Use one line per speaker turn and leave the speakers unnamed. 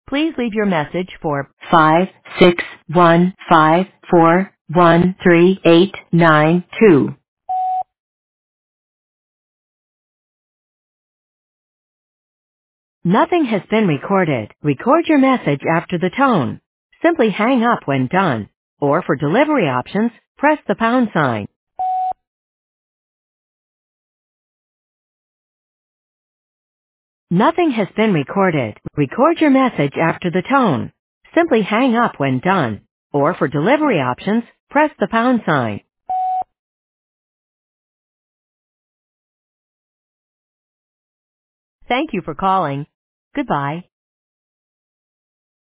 Please leave your message for 56154138892. Nothing has been recorded. Record your message after the tone. Simply hang up when done. Or for delivery options, press the pound sign. Nothing has been recorded. Record your message after the tone. Simply hang up when done. Or for delivery options, press the pound sign. Thank you for calling. Goodbye.